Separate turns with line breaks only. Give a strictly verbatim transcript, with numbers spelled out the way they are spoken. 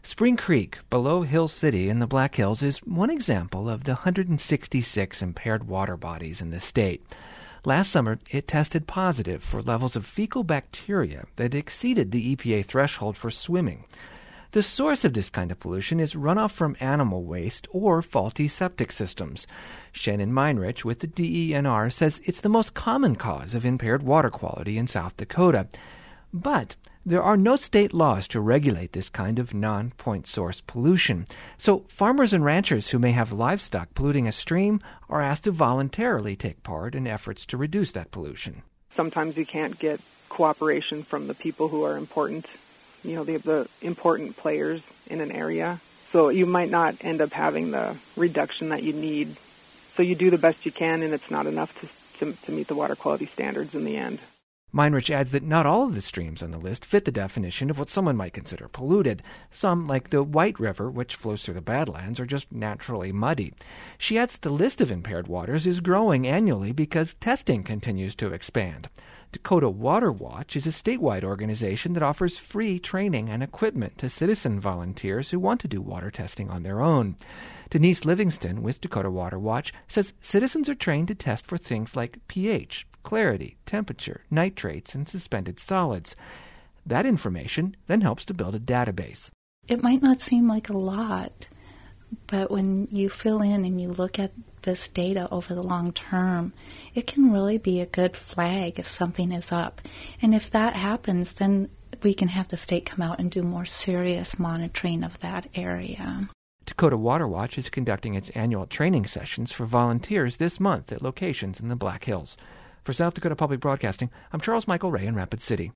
Spring Creek, below Hill City in the Black Hills, is one example of the one hundred sixty-six impaired water bodies in the state. Last summer, it tested positive for levels of fecal bacteria that exceeded the E P A threshold for swimming. The source of this kind of pollution is runoff from animal waste or faulty septic systems. Shannon Meinrich with the D E N R says it's the most common cause of impaired water quality in South Dakota. But there are no state laws to regulate this kind of non-point source pollution. So farmers and ranchers who may have livestock polluting a stream are asked to voluntarily take part in efforts to reduce that pollution.
Sometimes you can't get cooperation from the people who are important, you know, the, the important players in an area. So you might not end up having the reduction that you need. So you do the best you can, and it's not enough to, to, to meet the water quality standards in the end.
Meinrich adds that not all of the streams on the list fit the definition of what someone might consider polluted. Some, like the White River, which flows through the Badlands, are just naturally muddy. She adds that the list of impaired waters is growing annually because testing continues to expand. Dakota Water Watch is a statewide organization that offers free training and equipment to citizen volunteers who want to do water testing on their own. Denise Livingston with Dakota Water Watch says citizens are trained to test for things like pH, clarity, temperature, nitrates, and suspended solids. That information then helps to build a database.
It might not seem like a lot, but when you fill in and you look at this data over the long term, it can really be a good flag if something is up. And if that happens, then we can have the state come out and do more serious monitoring of that area.
Dakota Water Watch is conducting its annual training sessions for volunteers this month at locations in the Black Hills. For South Dakota Public Broadcasting, I'm Charles Michael Ray in Rapid City.